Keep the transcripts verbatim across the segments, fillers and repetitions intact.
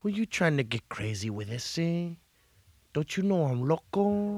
Who you trying to get crazy with ese? Don't you know I'm loco?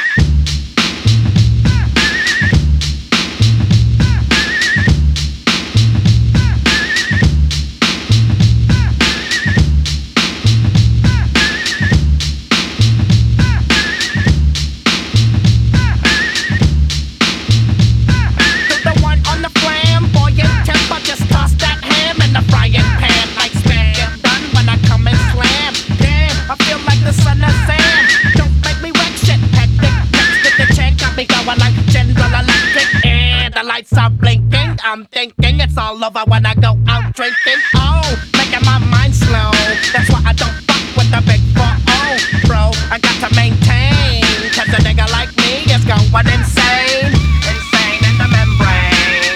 Lights are blinking, I'm thinking it's all over when I go out drinking. Oh, making my mind slow. That's why I don't fuck with the big four oh, bro. I got to maintain, cause a nigga like me is going insane. Insane in the membrane.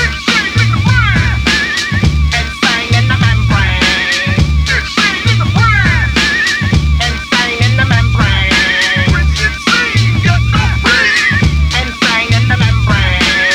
Insane in the membrane. Insane in the brain. Insane in the membrane. Insane in the membrane.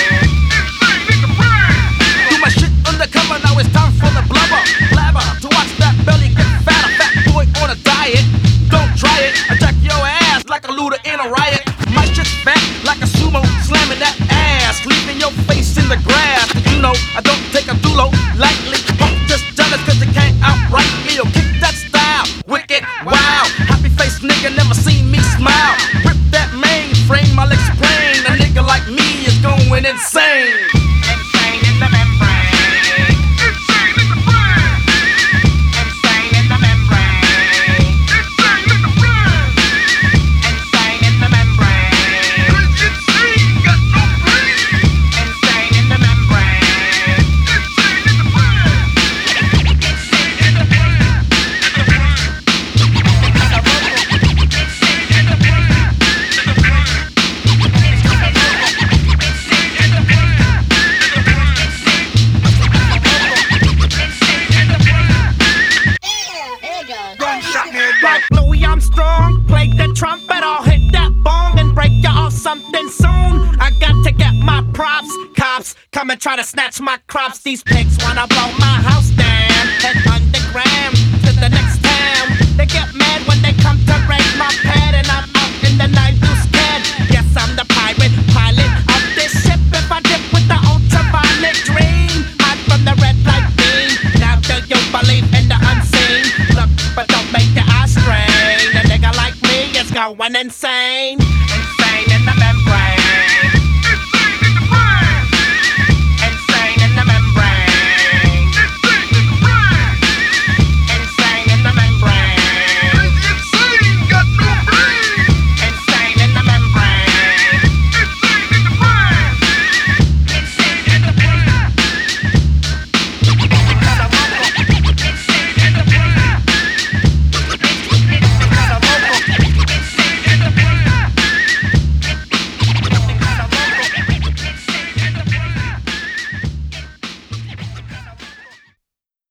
Now it's time for the blubber, blabber. To watch that belly get fat, a fat boy on a diet. Don't try it, I jack your ass like a looter in a riot. My shit's fat like a sumo, slamming that ass, leaving your face in the grass. You know, I don't take a dulo lightly. Punk just jealous cause you can't outright me or kick that style. Wicked, wow, happy face nigga never seen me smile. Rip that mainframe, I'll explain. A nigga like me is going insane. Insane in the membrane. Like Louis Armstrong, play the trumpet, I'll hit that bong and break you off something soon. I got to get my props, cops come and try to snatch my crops. These pigs wanna blow my house down, head underground to the next town. They get mad when they come to raid my pad and I'm out in the night too scared. Yes, I'm the pirate pilot of this ship. If I dip with the ultraviolet dream, hide from the red light beam. Now do you believe in the unseen? Look, but don't make your eyes strain. A nigga like me is going insane.